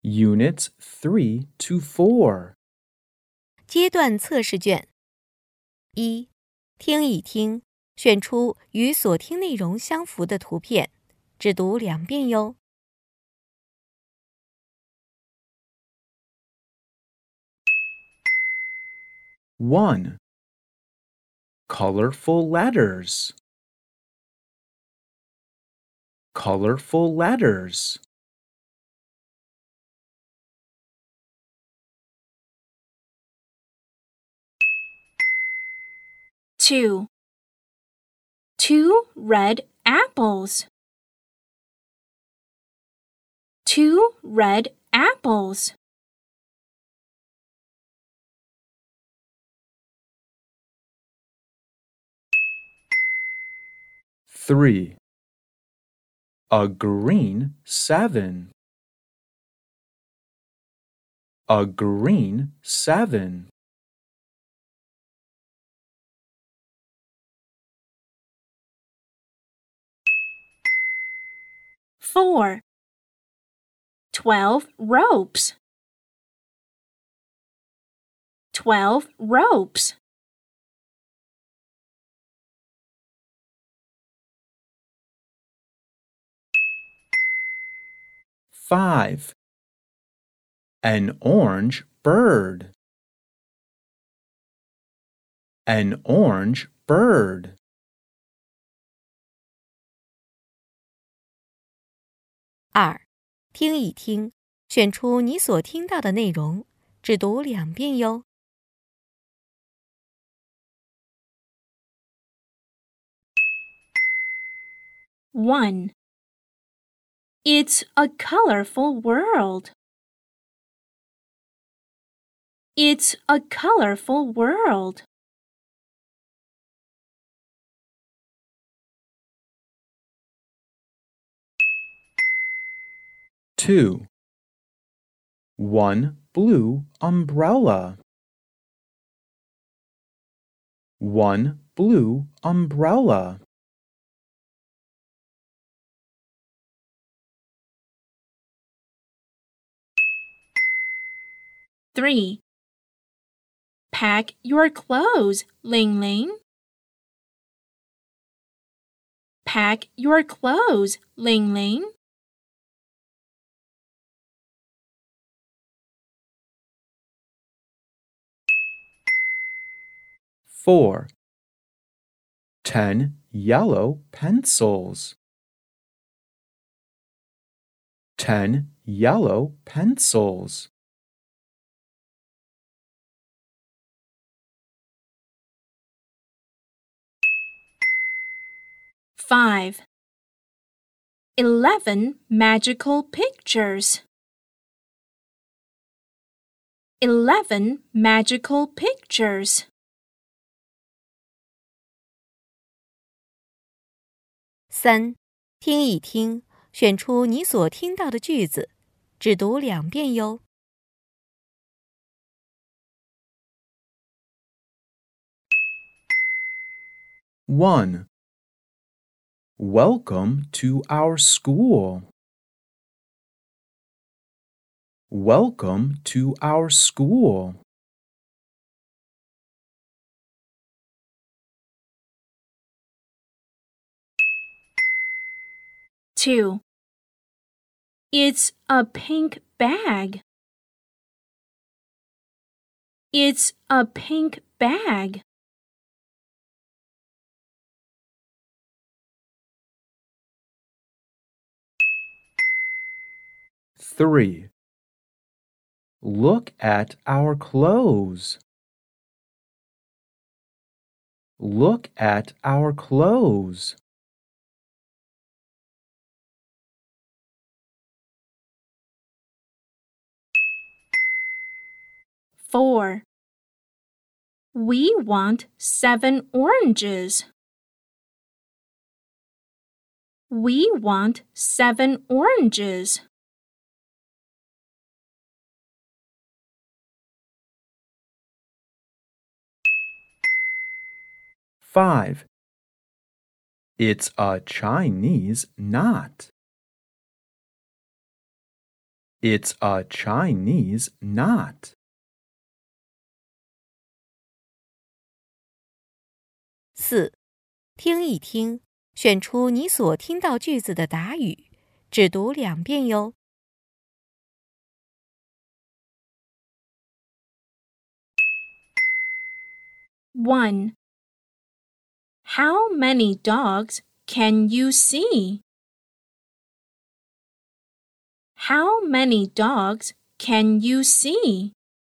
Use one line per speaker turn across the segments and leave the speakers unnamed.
Units 3 to 4.
阶段测试卷一，听一听，选出与所听内容相符的图片，只读2遍哟。
1. Colorful letters. Colorful letters.
2. 2 red apples. 2 red apples.
3. A green 7. A green 7.
4. 12 ropes. 12 ropes.
5. An orange bird. An orange bird.
2，听一听，选出你所听到的内容，只读2遍哟。
1. It's a colorful world. It's a colorful world.
2. One blue umbrella. One blue umbrella.
3. Pack your clothes, Ling Ling. Pack your clothes, Ling Ling.
4. 10 yellow pencils. 10 yellow pencils.
5. 11 magical pictures. 11 magical pictures.
3，听一听，选出你所听到的句子，只读2遍哟。
1. Welcome to our school. Welcome to our school.
2. It's a pink bag. It's a pink bag.
3. Look at our clothes. Look at our clothes.
4. We want 7 oranges. We want 7 oranges.
5. It's a Chinese knot. It's a Chinese knot.
4. 听一听，选出你所听到句子的答语，只读2遍哟。
1. How many dogs can you see? How many dogs can you see?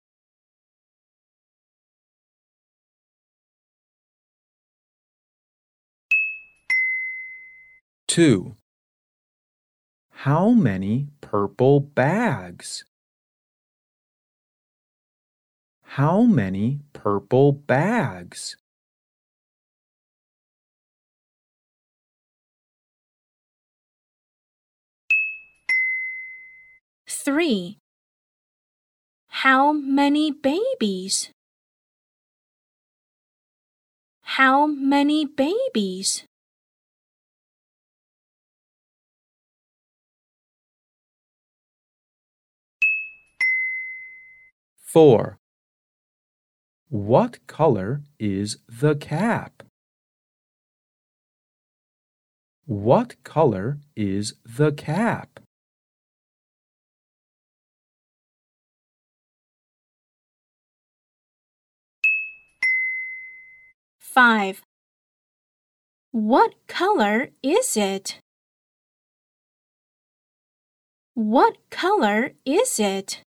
2. How many purple bags? How many purple bags?
3. How many babies? How many babies?
4. What color is the cap? What color is the cap?
5. What color is it? What color is it?